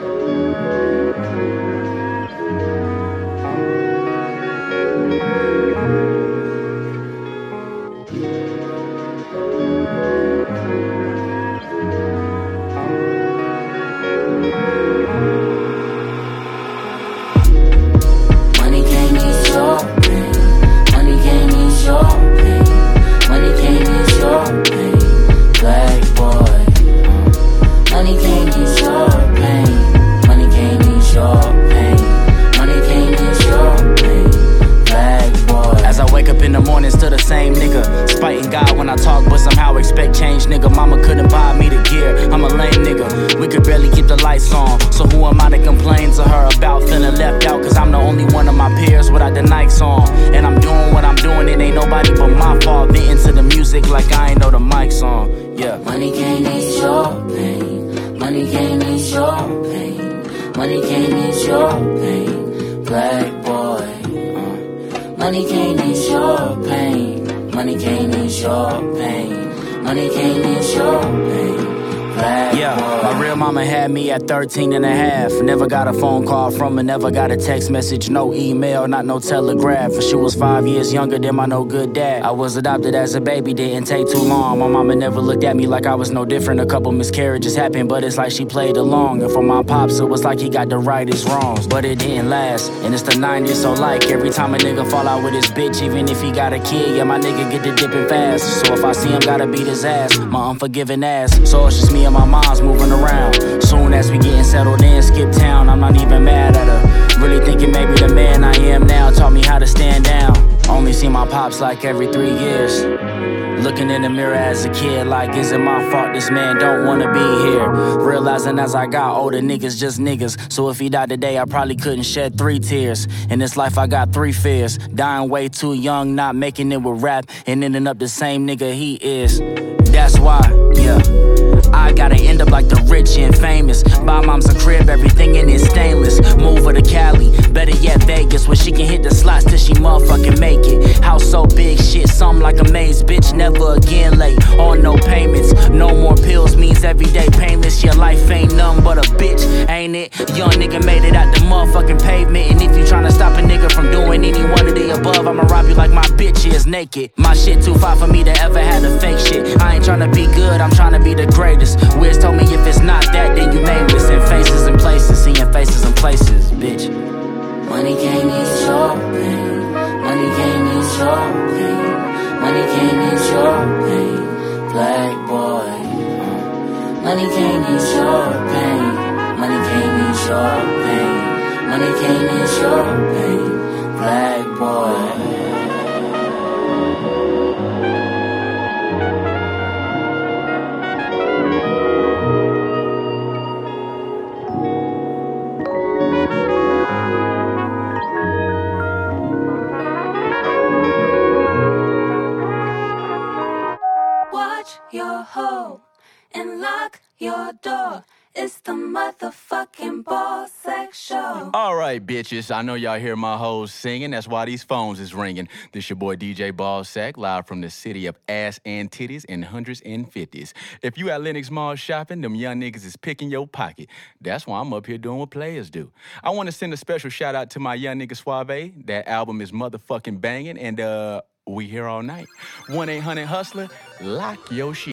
Fighting God when I talk, but somehow expect change, nigga. Mama couldn't buy me the gear. I'm a lame nigga. We could barely keep the lights on. So who am I to complain to her about feeling left out? Cause I'm the only one of my peers without the Nikes on. And I'm doing what I'm doing, it ain't nobody but my fault. Venting to the music like I ain't know the mic's on. Yeah. Money can't ease your pain. Money can't ease your pain. Money can't ease your pain. Black boy. Money can't ease your pain. Money can't ease your pain. Money can't ease your pain. Yeah, my real mama had me at 13 and a half. Never got a phone call from her, never got a text message, no email, not no telegraph. She was 5 years younger than my no good dad. I was adopted as a baby, didn't take too long. My mama never looked at me like I was no different. A couple miscarriages happened, but it's like she played along. And for my pops, it was like he got to right his wrongs. But it didn't last, and it's the 90s, so like every time a nigga fall out with his bitch, even if he got a kid, yeah, my nigga get to dipping fast. So if I see him, gotta beat his ass, my unforgiving ass. So it's just me and my mom's moving around. Soon as we getting settled in, skip town, I'm not even mad at her. Really thinking maybe the man I am now taught me how to stand down. Only see my pops like every 3 years. Looking in the mirror as a kid like, is it my fault this man don't wanna be here? Realizing as I got older, niggas just niggas. So if he died today, I probably couldn't shed 3 tears. In this life I got 3 fears. Dying way too young, not making it with rap, and ending up the same nigga he is. That's why, yeah, I gotta end up like the rich and famous. Buy mom's a crib, everything in it stainless. Move her to Cali, better yet Vegas, where she can hit the slots till she motherfucking make it. House so big, shit, something like a maze, bitch, never again late. On no payments, no more pills means everyday painless. Your life ain't nothing but a bitch, ain't it? Young nigga made it out the motherfucking pavement. And if you tryna stop a nigga from doing any one of the above, I'ma rob you like my bitch is naked. My shit too far for me to ever have the fake shit. I ain't tryna be good, I'm tryna be the greatest. Wiz told me if it's not that, then you nameless. In faces and places, seeing faces and places, bitch. Money can't ease your pain. Money can't ease your pain. Money can't ease your pain. Black boy. Money can't ease your pain. Money can't ease your pain. Money can't ease your pain. Black boy. Your hoe and lock your door. It's the motherfucking Ballsack Show. All right, bitches. I know y'all hear my hoes singing. That's why these phones is ringing. This your boy DJ Ballsack, live from the city of ass and titties in hundreds and fifties. If you at Lenox Mall shopping, them young niggas is picking your pocket. That's why I'm up here doing what players do. I want to send a special shout out to my young nigga Suave. That album is motherfucking banging, and we here all night. 1-800-HUSTLER, lock your shit.